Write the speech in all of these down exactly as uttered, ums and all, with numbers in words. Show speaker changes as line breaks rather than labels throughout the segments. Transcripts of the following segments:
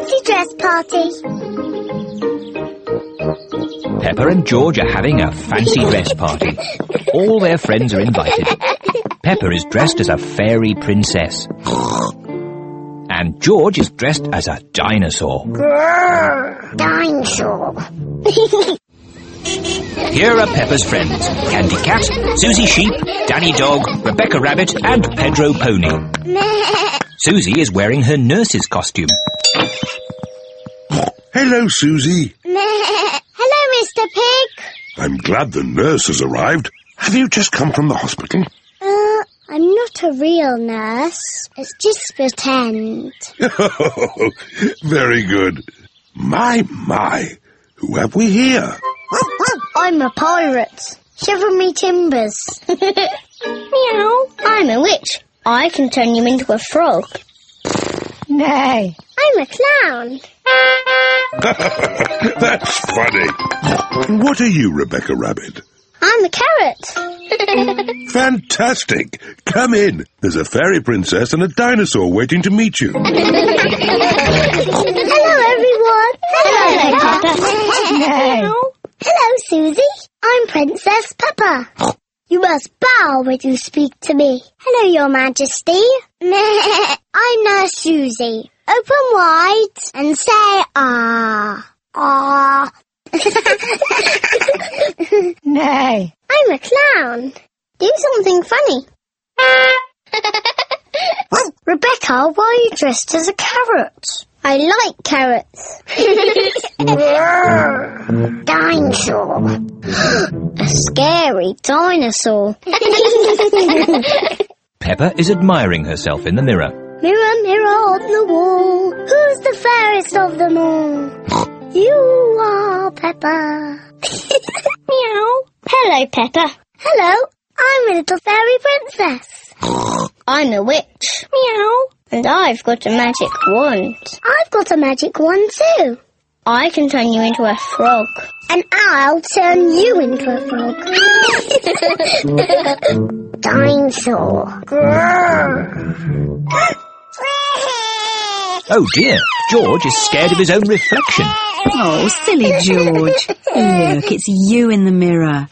fancy dress party.
Peppa and George are having a fancy dress party. All their friends are invited. Peppa is dressed as a fairy princess. And George is dressed as a dinosaur.
Grrr, dinosaur.
Here are Peppa's friends: Candy Cat, Susie Sheep, Danny Dog, Rebecca Rabbit and Pedro Pony. Susie is wearing her nurse's costume.
Hello, Susie.
Hello, Mister Pig.
I'm glad the nurse has arrived. Have you just come from the hospital?
Uh, I'm not a real nurse. It's just pretend.
Oh, very good. My, my. Who have we here?
I'm a pirate. Shiver me timbers. Meow. I'm a witch. I can turn you into a frog.
Nay.
I'm a clown.
That's funny. What are you, Rebecca Rabbit?
I'm a carrot.
Fantastic. Come in. There's a fairy princess and a dinosaur waiting to meet you.
Hello, everyone. Hello, Peppa.
Nay.
Hello, Susie. I'm Princess Peppa. You must bow when you speak to me. Hello, Your Majesty. I'm Nurse Susie. Open wide and say ah. Ah.
Nay.
I'm a clown. Do something funny. Rebecca, why are you dressed as a carrot? I like carrots. Dinosaur. A scary dinosaur.
Peppa is admiring herself in the mirror.
Mirror, mirror on the wall, who's the fairest of them all? You are Peppa. Meow. Hello, Peppa. Hello, I'm a little fairy princess. I'm a witch. Meow. And I've got a magic wand. I've got a magic wand too. I can turn you into a frog. And I'll turn you into a frog. Dinosaur.
Oh dear, George is scared of his own reflection.
Oh, silly George. Look, it's you in the mirror.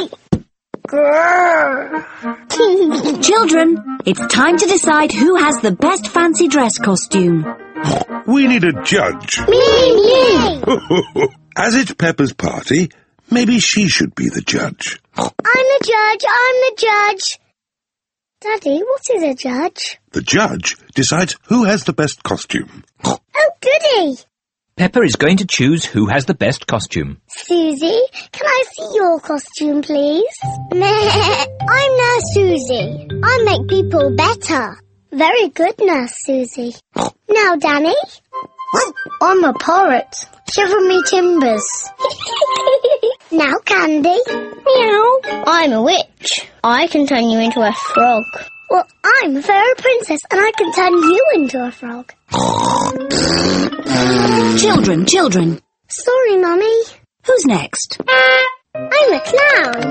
Children, it's time to decide who has the best fancy dress costume.
We need a judge.
Me, me.
As it's Peppa's party, maybe she should be the judge.
I'm the judge, I'm the judge. Daddy, what is a judge?
The judge decides who has the best costume.
Oh, goody.
Peppa is going to choose who has the best costume.
Susie, can I see your costume, please? I'm Nurse Susie. I make people better. Very good, Nurse Susie. Now, Danny. I'm a pirate. Shiver me timbers. Now, Candy. Meow. I'm a witch. I can turn you into a frog. Well, I'm a fairy princess and I can turn you into a frog.
Children, children.
Sorry, Mummy.
Who's next?
I'm a clown.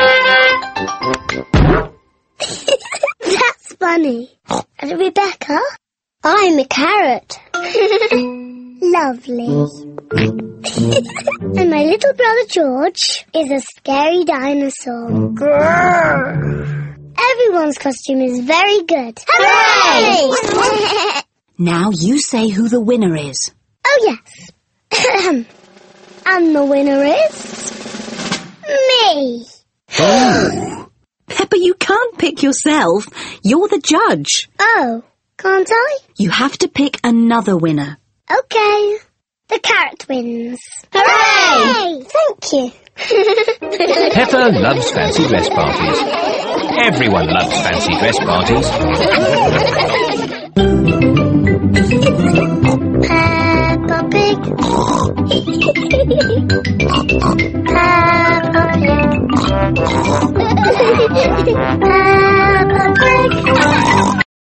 That's funny. And Rebecca? I'm a carrot. Lovely. And my little brother George is a scary dinosaur. Grrr. Everyone's costume is very good. Hooray!
Now you say who the winner is.
Oh, yes. And the winner is... me.
Oh!
Peppa, you can't pick yourself. You're the judge.
Oh, can't I?
You have to pick another winner.
Okay. The carrot wins. Hooray! Thank you.
Peppa loves fancy dress parties. Everyone loves fancy dress parties.
Peppa Pig. Peppa Pig. Peppa Pig.